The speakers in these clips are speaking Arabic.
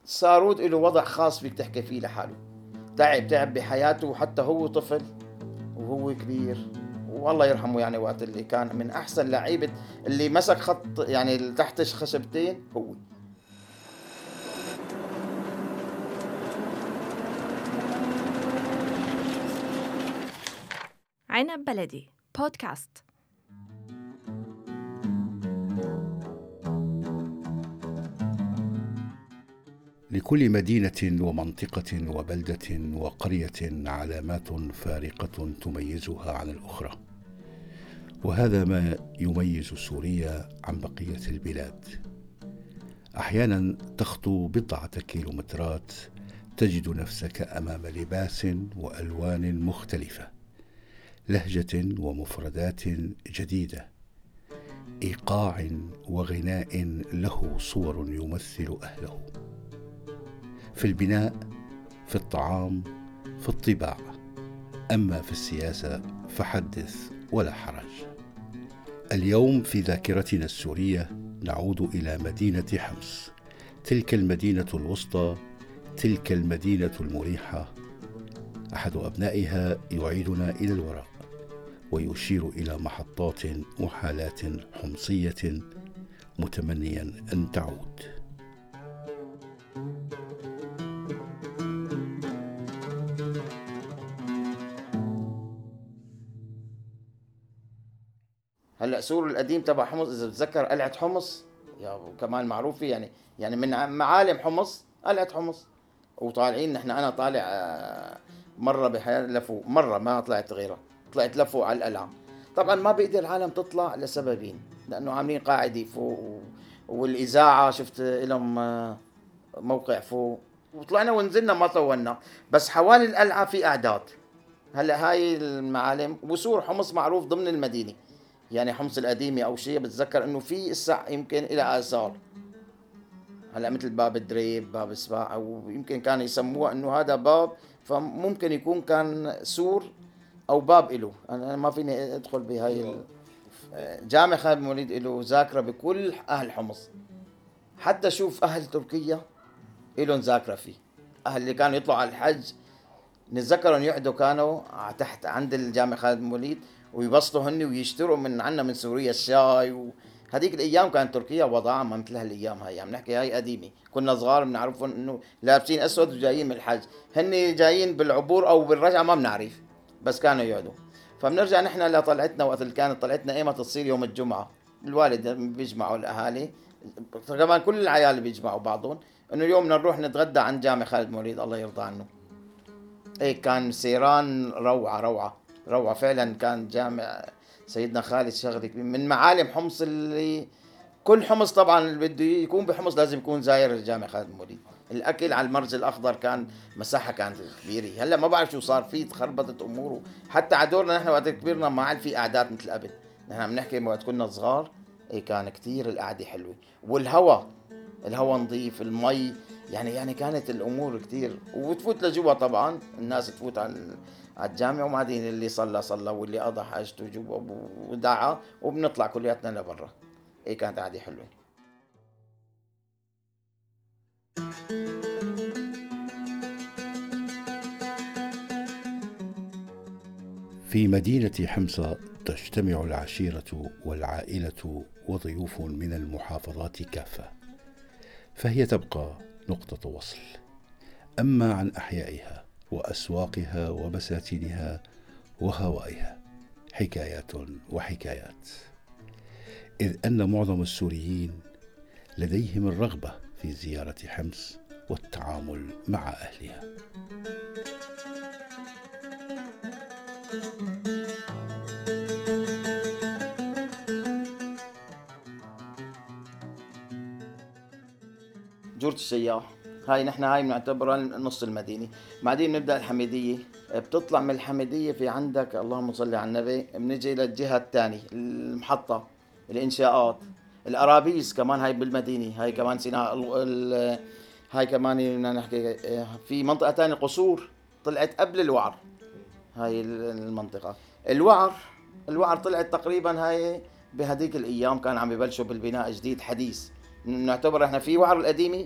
سارود له وضع خاص فيك تحكي فيه لحاله، تعب بحياته وحتى هو طفل وهو كبير، والله يرحمه يعني وقت اللي كان من أحسن لعيبة اللي مسك خط يعني تحت خشبتين هو. عنب بلدي بودكاست. لكل مدينة ومنطقة وبلدة وقرية علامات فارقة تميزها عن الأخرى، وهذا ما يميز سوريا عن بقية البلاد. أحيانا تخطو بضعة كيلومترات تجد نفسك أمام لباس وألوان مختلفة، لهجة ومفردات جديدة، إيقاع وغناء له صور يمثل أهله، في البناء، في الطعام، في الطباع. أما في السياسة فحدث ولا حرج. اليوم في ذاكرتنا السورية نعود إلى مدينة حمص، تلك المدينة الوسطى، تلك المدينة المريحة. أحد أبنائها يعيدنا إلى الوراء ويشير إلى محطات وحالات حمصية، متمنيا أن تعود. هلا سور القديم تبع حمص اذا بتذكر قلعه حمص يا كمان معروفه، يعني من معالم حمص قلعه حمص. وطالعين نحن، انا طالع مره بحياتي لفوا، مره ما طلعت غيرها، طلعت لفوا على القلعه. طبعا ما بيقدر العالم تطلع لسببين، لانه عاملين قاعده فوق والاذاعه شفت لهم موقع فوق، وطلعنا ونزلنا ما طولنا، بس حوالي القلعه في اعداد. هلا هاي المعالم وسور حمص معروف ضمن المدينه، يعني حمص القديمة أو شيء. بتذكر إنه في الساعة يمكن إلى آثار، هلا مثل باب الدريب، باب السباع، أو يمكن كانوا يسموها إنه هذا باب، فممكن يكون كان سور أو باب إله. أنا ما فيني أدخل بهاي جامع خالد بن الوليد له ذاكرة بكل أهل حمص، حتى شوف أهل تركيا إلهم ذاكرة فيه. أهل اللي كانوا يطلعوا على الحج نتذكرهم يقعدوا كانوا تحت عند الجامع خالد بن الوليد ويبسطوا هني ويشتروا من عنا من سوريا الشاي. هذيك الايام كانت تركيا وضعها ما مثل هالايام، هاي عم نحكي هاي قديمه، كنا صغار بنعرفهم انه لابسين اسود وجايين من الحج، هن جايين بالعبور او بالرجعه ما بنعرف، بس كانوا يقعدوا. فبنرجع نحن لطلعتنا، وقت اللي كانت طلعتنا ايمتى تصير يوم الجمعه، الوالد بيجمعوا الاهالي، كمان كل العيال بيجمعوا بعضهم انه اليوم بدنا نروح نتغدى عند جامع خالد بن الوليد الله يرضى عنه. ايه كان سيران روعة فعلا. كان جامع سيدنا خالد شغلي من معالم حمص، اللي كل حمص طبعا اللي بده يكون بحمص لازم يكون زاير الجامع خالد بن الوليد. الاكل على المرج الاخضر كان مساحه كانت كبيره، هلا ما بعرف شو صار فيه، تخربطت اموره. حتى على دورنا نحن وقت كبرنا ما عاد في قعدات مثل قبل، نحن عم نحكي وقت كنا صغار. ايه كان كتير القعده حلوه، الهواء نظيف، المي، يعني كانت الامور كتير. وتفوت لجوا طبعا، الناس تفوت على الجامع، وبعدين اللي صلى واللي قضى حاجته جوا ودعا، وبنطلع كلياتنا لبرا. ايه كانت قعده حلوه. في مدينة حمص تجتمع العشيرة والعائلة وضيوف من المحافظات كافة، فهي تبقى نقطة وصل. أما عن أحيائها وأسواقها وبساتينها وهوائها حكايات وحكايات، إذ أن معظم السوريين لديهم الرغبة في زيارة حمص والتعامل مع أهلها. جورة السياح هاي نحن هاي بنعتبرها نص المدينة. بعدين بنبدأ الحميدية، بتطلع من الحميدية في عندك اللهم صل على النبي، بنجي للجهة الثانية المحطة، الإنشاءات، الأرابيس كمان هاي بالمدينة، هاي كمان سيناء هاي كمان بدنا نحكي في منطقة ثانية قصور طلعت قبل الوعر. هاي المنطقة الوعر طلعت تقريبا هاي بهديك الأيام كان عم يبلشوا بالبناء جديد حديث. نعتبر احنا في وعر القديمة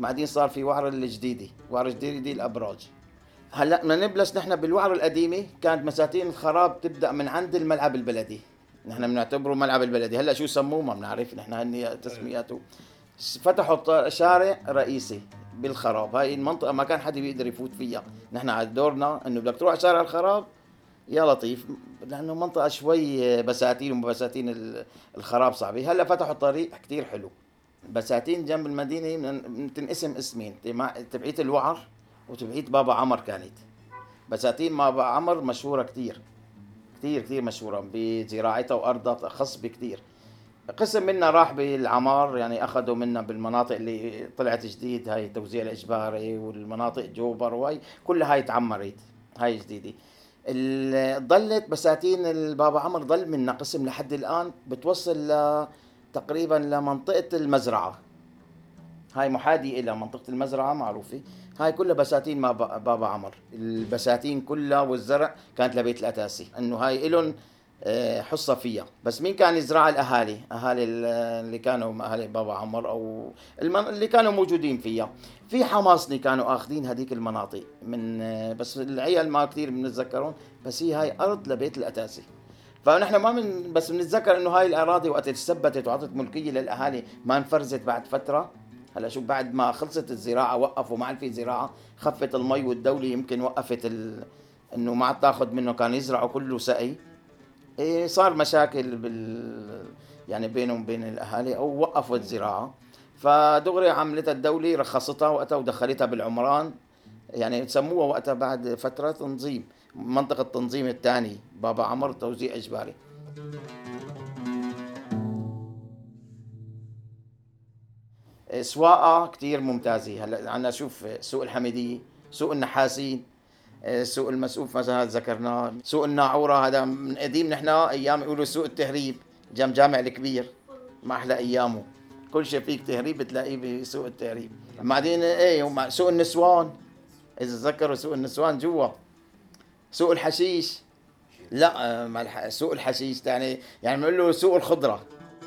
بعدين صار في وعر الجديدي، وعر الجديدي الابراج. هلا بدنا نبلش نحن بالوعر القديمه، كانت بساتين الخراب تبدا من عند الملعب البلدي، نحن بنعتبره ملعب البلدي، هلا شو سموه ما بنعرف نحن هني تسمياته. فتحوا شارع رئيسي بالخراب، هاي المنطقه ما كان حدا بيقدر يفوت فيها، نحن على دورنا انه بدك تروح شارع الخراب يا لطيف، لانه منطقه شوي بساتين وبساتين الخراب صعبه. هلا فتحوا طريق كتير حلو، بساتين جنب المدينه تنقسم اسمين، تبعية الوعر وتبعية بابا عمر. كانت بساتين بابا عمر مشهوره كتير كتير كتير مشهوره بزراعتها وارضها خصبه كتير. قسم منا راح بالعمار، يعني اخذوا منا بالمناطق اللي طلعت جديد، هاي التوزيع الاجباري والمناطق جوبر وهي كلها هاي تعمرت، هاي جديده. ضلت بساتين البابا عمر ضل منا قسم لحد الان بتوصل تقريبا لمنطقه المزرعه، هاي محاذية إلى منطقة المزرعة معروفة. هاي كلها بساتين ما بابا عمر، البساتين كلها والزرع كانت لبيت الأتاسي، إنه هاي إلهم حصة فيها. بس مين كان يزرع؟ الأهالي، أهالي اللي كانوا أهالي بابا عمر أو اللي كانوا موجودين فيها. في حماصني كانوا آخذين هذيك المناطق من بس العيال ما كثير بنتذكرون، بس هي هاي أرض لبيت الأتاسي. فنحن ما من بس بنتذكر انه هاي الاراضي وقت تثبتت وعطت ملكيه للاهالي ما انفرزت بعد فتره. هلا شوف بعد ما خلصت الزراعه وقفوا، ما عاد في زراعه، خفت المي والدوله يمكن وقفت انه ما عاد تاخذ منه، كان يزرعوا كله سقي. إيه صار مشاكل يعني بينهم وبين الاهالي او وقفوا الزراعه، فدغري عملتها الدوله رخصتها وقتها ودخلتها بالعمران، يعني سموها وقتها بعد فتره تنظيم، منطقه التنظيم الثاني بابا عمر توزيع اجباري. سواقة كتير ممتازة. هلا عنا شوف سوق الحميدية، سوق النحاسين، سوق المسقوف مثلا ذكرناه، سوق الناعورة هذا من قديم، نحن ايام يقولوا سوق التهريب جنب جامع الكبير، ما احلى ايامه، كل شيء فيك تهريب بتلاقيه بسوق التهريب. بعدين ايه سوق النسوان، اذا تذكروا سوق النسوان جوا. سوق الحشيش، لا سوق الحشيش يعني بنقول له سوق الخضرة.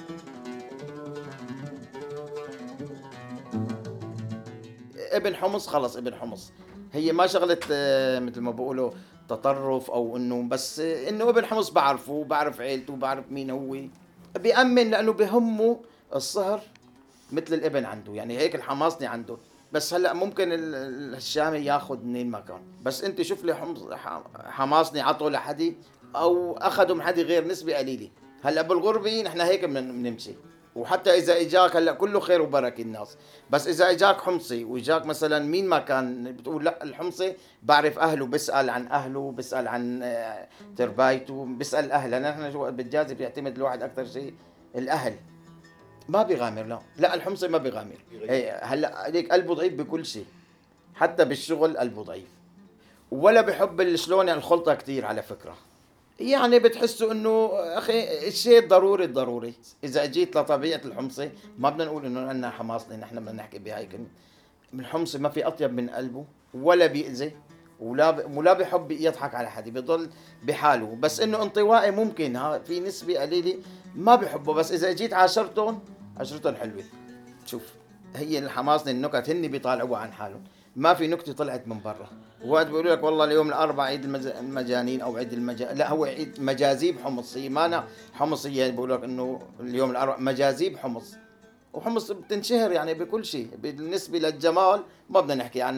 ابن حمص خلص، ابن حمص هي ما شغلة مثل ما بقولوا تطرف او انه، بس انه ابن حمص بعرفه وبعرف عيلته وبعرف مين هو، بيأمن لانه بهمه الصهر مثل الابن عنده، يعني هيك الحماصني عنده. بس هلا ممكن الشامي ياخذ منين ما كان، بس انت شوف لي حماصني عطوا لحدي او اخذوا من حد غير نسبة قليلة. هلا بالغربة نحن هيك بنمشي، وحتى اذا اجاك هلا كله خير وبركه الناس، بس اذا اجاك حمصي واجاك مثلا مين ما كان بتقول لا الحمصي بعرف اهله، بسال عن اهله، بسال عن تربايته، بسال اهله. نحن شو بالجازي بيعتمد الواحد اكثر شيء الاهل، ما بيغامر. لا الحمصي ما بيغامر. هلا هيك قلبه ضعيف بكل شيء، حتى بالشغل قلبه ضعيف، ولا بحب شلون الخلطه كثير على فكره. يعني بتحسوا انه اخي الشيء ضروري. اذا جيت لطبيعه الحمصي ما بدنا نقول انه انا حماصني، نحن بدنا نحكي بهاي كلمه. الحمصي ما في اطيب من قلبه، ولا بيأذي ولا بيحب يضحك على حد، بيضل بحاله. بس انه انطوائي ممكن، في نسبه قليله ما بيحبه، بس اذا جيت عاشرتهم حلوه. شوف هي الحماصني النكت هن بيطالعوا عن حالهم، ما في نكته طلعت من برا. وقت بيقولوا لك والله اليوم الاربعاء عيد المجانين او عيد لا هو عيد مجاذيب حمصيه، ما أنا حمصيه. بيقولوا لك انه اليوم الاربعاء مجاذيب حمص، وحمص بتنشهر يعني بكل شيء. بالنسبه للجمال ما بدنا نحكي عن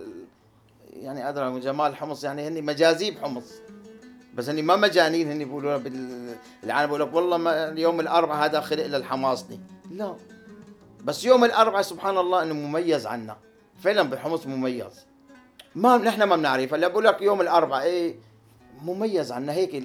يعني ادرى من جمال حمص، يعني هن مجاذيب حمص، بس هن ما مجانين. هن بيقولوا العالم بيقول لك والله اليوم الاربعاء هذا خلق للحماصني، لا بس يوم الاربعاء سبحان الله انه مميز عنا فعلا، بحمص مميز، ما نحن ما بنعرف. هلا بقول لك يوم الاربعاء مميز عنا هيك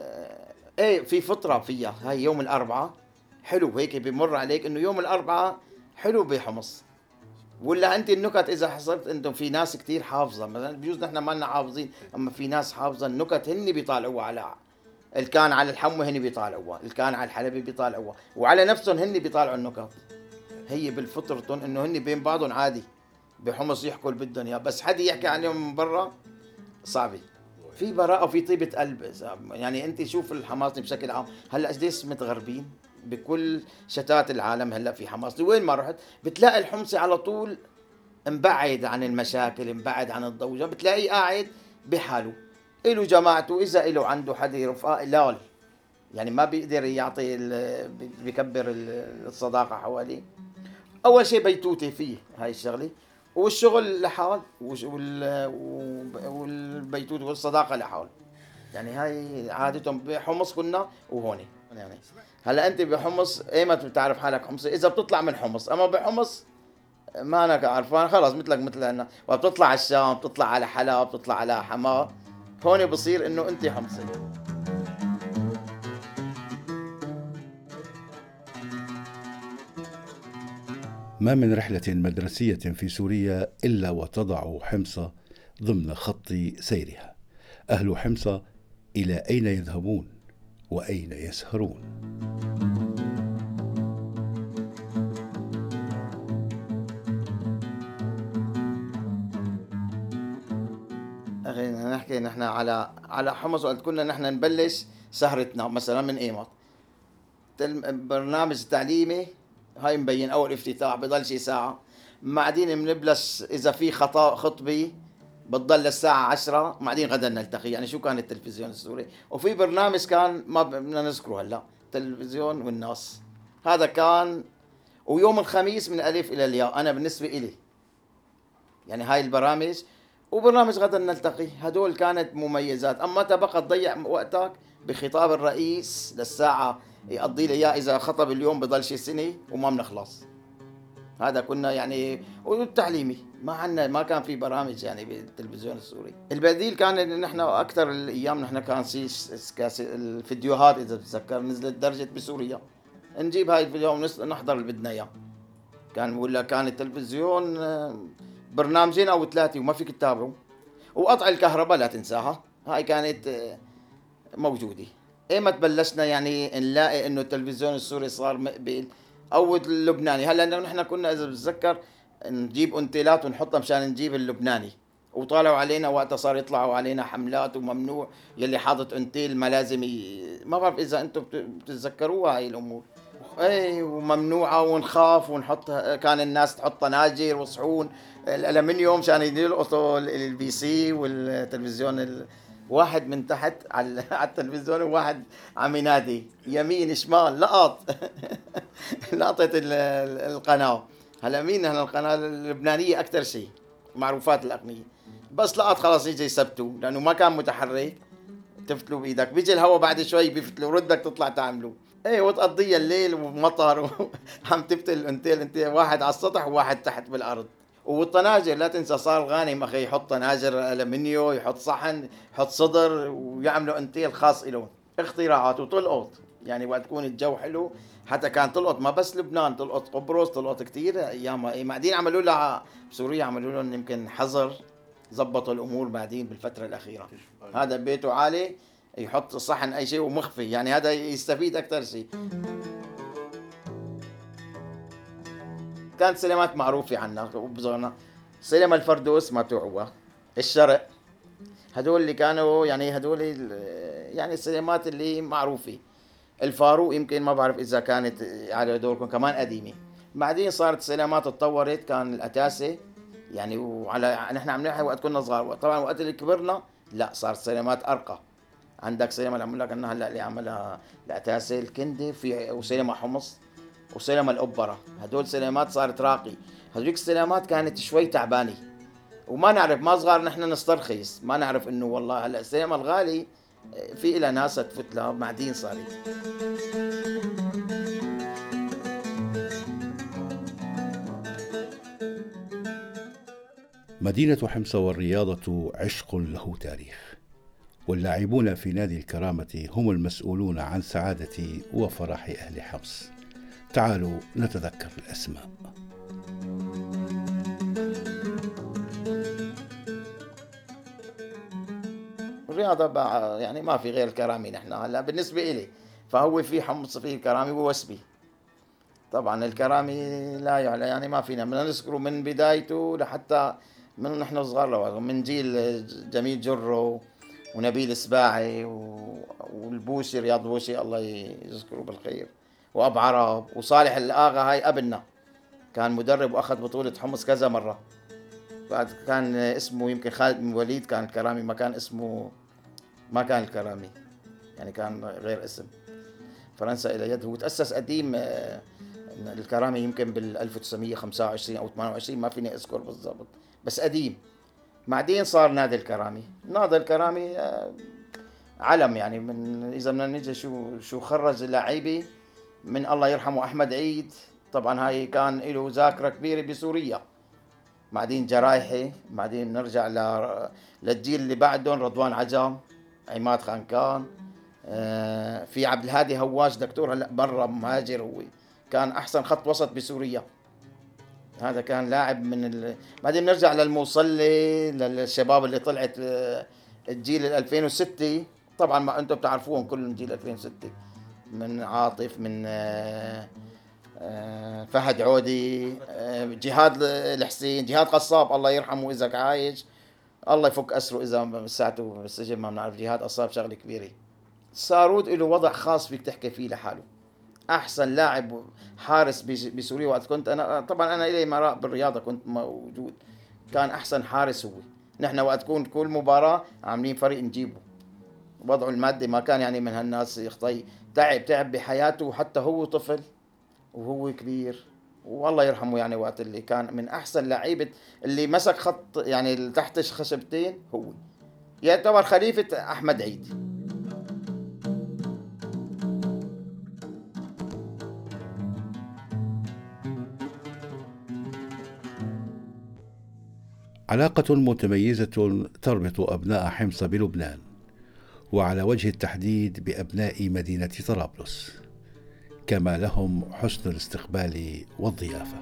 في فطره فيها، هاي يوم الاربعاء حلو هيك بمر عليك انه يوم الاربعاء حلو بحمص. ولا انت النكت اذا حصلت انتم في ناس كتير حافظه، مثلا بجوز نحن ما لنا حافظين، اما في ناس حافظه النكت هن بيطالعوها على الكان على الحمى، هن بيطالعوها الكان على الحلبي بيطالعوها، وعلى نفسهم هن بيطالعوا النكت. هي بالفطرتهم انه هن بين بعضهم عادي بحمص يحكوا اللي بدهم اياه، بس حد يحكي عليهم من برا صعبه. في براءه وفي طيبه قلب. يعني انت شوف الحماصني بشكل عام هلا قديش متغربين بكل شتات العالم. هلا في حماصني وين ما رحت بتلاقي الحمصي على طول مبعد عن المشاكل، مبعد عن الضوجة، بتلاقيه قاعد بحاله، إله جماعته، إذا إله عنده حدا رفقاء لال، يعني ما بيقدر يعطي بيكبر الصداقة حواليه. أول شيء بيتوتي فيه هاي الشغلة، والشغل لحال، والبيتوت والصداقة لحال. يعني هاي عادتهم بحمص كنا وهون يعني. هلا انت بحمص ايمت بتعرف حالك حمصي؟ اذا بتطلع من حمص، اما بحمص ما انا عارفان خلص مثلك مثلنا، وبتطلع على الشام، بتطلع على حلب، بتطلع على حماه، هون بصير انه انت حمصي. ما من رحلة مدرسية في سوريا إلا وتضع حمص ضمن خط سيرها. أهل حمص إلى أين يذهبون وأين يسهرون؟ خلينا نحكي نحن على حمص، وقت كنا نحن نبلش سهرتنا مثلا من ايمت برنامج تعليمي، هاي مبين اول افتتاح بضل شي ساعه، بعدين بنبلش اذا في خطبه بتضل للساعة 10، بعدين غدا نلتقي. يعني شو كان التلفزيون السوري، وفي برنامج كان ما بدنا نذكره هلا، التلفزيون والناس، هذا كان. ويوم الخميس من الألف إلى الياء أنا بالنسبة إلي، يعني هاي البرامج، وبرنامج غدا نلتقي، هدول كانت مميزات. أما تبقى تضيع وقتك بخطاب الرئيس للساعة يقضي لي إياه، إذا خطب اليوم بضل شي سنة وما بنخلص. هذا كنا يعني، والتعليمي ما عندنا، ما كان في برامج يعني بالتلفزيون السوري. البديل كان ان نحن اكثر الايام نحن كان الفيديوهات، اذا بتتذكر نزلت درجه بسوريا، نجيب هاي الفيديو ونحضر اللي بدنا اياه. كان ولا كان التلفزيون برنامجين او 3 وما فيك تتابعه. وقطع الكهرباء لا تنساها، هاي كانت موجوده. ايمت بلشنا يعني نلاقي انه التلفزيون السوري صار مقبل او اللبناني. هلا نحن كنا اذا بتذكر نجيب انتيلات ونحطها مشان نجيب اللبناني، وطالعوا علينا وقتها صار يطلعوا علينا حملات وممنوع يلي حاطط انتيل ما لازم ما بعرف اذا انتم بتتذكروها هاي الامور. اي وممنوعه، ونخاف ونحط، كان الناس تحط طناجر وصحون الالمنيوم مشان يلقطوا البي سي والتلفزيون. واحد من تحت على التلفزيون، وواحد عم ينادي يمين شمال لقط لقطة القناة. هلا مين هلا القناة اللبنانية أكثر شيء معروفات الأغنية، بس لقط خلاص يجي يثبتوا لأنه ما كان متحرك، تفتلوا بإيدك، بيجي الهواء بعد شوي بيفتلوا، ردك تطلع تعملوا ايه، وتقضيها الليل ومطر عم تفتل انت واحد على السطح وواحد تحت بالأرض. والطناجر لا تنسى، صار غانم اخي يحط طناجر الومنيو، يحط صحن، يحط صدر، ويعملوا انتيل خاص لهم. اختراعات وتلقط، يعني وقت تكون الجو حلو حتى كان تلقط، ما بس لبنان، تلقط قبرص، تلقط كثير ايام. بعدين عملوا لها بسوريا، عملوا لهم يمكن حظر، زبطوا الامور بعدين بالفتره الاخيره. هذا بيته عالي يحط صحن اي شيء ومخفي، يعني هذا يستفيد اكثر شيء. كانت سينمات معروفة عنا وبزورنا، سينما الفردوس ما توعوها، الشرق، هدول اللي كانوا يعني هدول يعني السينمات اللي معروفة. الفاروق يمكن ما بعرف إذا كانت على دوركم كمان قديمة. بعدين صارت السينمات تطورت، كان الأتاسة يعني، وعلى نحن عم نحكي وقت كنا صغار. طبعا وقت اللي كبرنا لا، صارت سينمات أرقى. عندك سينما اللي عمل لك انها هلا اللي عملها الأتاسة الكندي، في وسينما حمص وسينما الأوبرا، هدول سينمات صارت راقي. هذيك السينمات كانت شوي تعبانة، وما نعرف، ما صغار نحن نسترخص، ما نعرف انه والله هلا السينما الغالي في إلى ناس تفوت لها بعدين صارت. مدينة حمص والرياضة عشق له تاريخ، واللاعبون في نادي الكرامة هم المسؤولون عن سعادة وفرح أهل حمص. تعالوا نتذكر الأسماء. الرياضة يعني ما في غير الكرامي نحن هلا بالنسبة إلي، فهو في حمص، فيه الكرامي ووسبي. طبعا الكرامي لا يعلى، يعني ما فينا بدنا نذكره من بدايته لحتى من نحن صغار، من جيل جميل جرو ونبيل سباعي والبوشي، رياض بوشي الله يذكره بالخير، وأب عرب، وصالح الآغا هاي أبننا كان مدرب وأخذ بطولة حمص كذا مرة. بعد كان اسمه يمكن خالد بن وليد كان الكرامي، ما كان اسمه، ما كان الكرامي يعني كان غير اسم. فرنسا إلى يد، هو تأسس قديم الكرامي يمكن بال 1925 أو 28، ما فيني أذكر بالضبط، بس قديم. بعدين صار نادي الكرامي. نادي الكرامي علم يعني، من إذا بدنا نجي شو خرج لعيبة من الله يرحمه أحمد عيد، طبعا هاي كان له ذاكرة كبيرة بسوريا. بعدين جرايحي، بعدين نرجع للجيل اللي بعدهم، رضوان عجم، عماد خانكان، في عبد الهادي هواش دكتور هلا برا مهاجر، هو كان احسن خط وسط بسوريا، هذا كان لاعب بعدين نرجع للموصلي، للشباب اللي طلعت الجيل 2006، طبعا ما انتم بتعرفوهم كلهم جيل 2006، من عاطف، من فهد عودي، جهاد الحسين، جهاد قصاب الله يرحمه اذا عايش، الله يفك اسره اذا ساعته بالسجن ما بنعرف. جهاد قصاب شغله كبيره. سارود له وضع خاص فيك تحكي فيه لحاله. احسن لاعب حارس بسوريا وقت كنت انا، طبعا انا لي مراء بالرياضه كنت موجود، كان احسن حارس هو. نحن وقت تكون كل مباراه عاملين فريق نجيبه، وضعه المادي ما كان يعني من هالناس يخطي، تعب بحياته حتى هو طفل وهو كبير، والله يرحمه يعني. وقت اللي كان من احسن لعيبه اللي مسك خط يعني تحت خشبتين، هو يعتبر خليفه احمد عيد. علاقة متميزة تربط أبناء حمص بلبنان، وعلى وجه التحديد بأبناء مدينة طرابلس، كما لهم حسن الاستقبال والضيافة.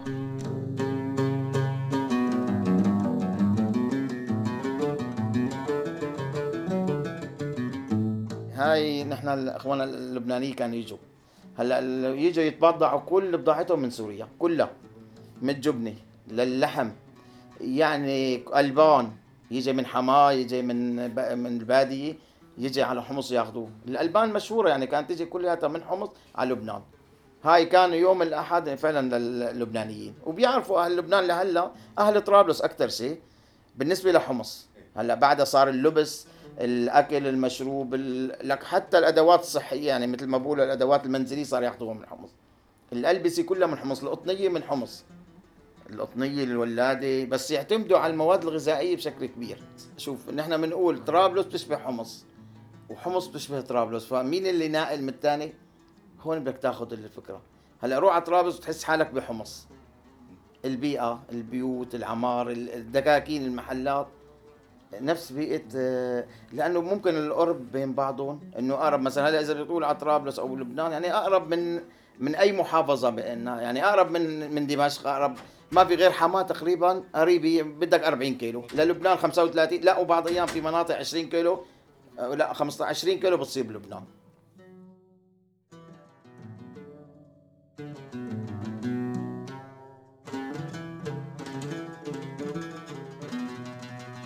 هاي نحن الاخوان اللبنانيين كانوا يجوا، هلا يجوا يتبضعوا كل بضاعتهم من سوريا كلها، من الجبنه للحم، يعني البان يجي من حماه، يجي من الباديه، يجي على حمص ياخذوه. الالبان مشهوره يعني كانت تجي كلها من حمص على لبنان. هاي كانوا يوم الاحد فعلا للبنانيين، وبيعرفوا اهل لبنان لهلا، اهل طرابلس اكثر شيء بالنسبه لحمص. هلا بعدها صار اللبس، الاكل، المشروب، لك حتى الادوات الصحيه يعني مثل ما بقولوا الادوات المنزليه صار ياخذوها من حمص. الالبسه كلها من حمص، القطنيه من حمص، القطنيه الولاده، بس يعتمدوا على المواد الغذائيه بشكل كبير. شوف نحن بنقول طرابلس بتشبه حمص، وحمص بتشبه طرابلس، فمين اللي ناقل من الثاني؟ هون بدك تاخذ الفكره. هلا روح على طرابلس وتحس حالك بحمص، البيئه، البيوت، العمار، الدكاكين، المحلات نفس بيئه، لانه ممكن القرب بين بعضهم، انه اقرب مثلا. هلا اذا بتقول على طرابلس او لبنان يعني اقرب من اي محافظه بيننا، يعني اقرب من دمشق، اقرب ما في غير حماه تقريبا قريبه، بدك 40 كيلو للبنان، 35 لا، وبعض ايام في مناطق 20 كيلو، لا 15 20 كيلو بتصير بلبنان.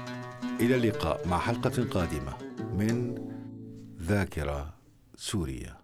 إلى اللقاء مع حلقة قادمة من ذاكرة سوريا.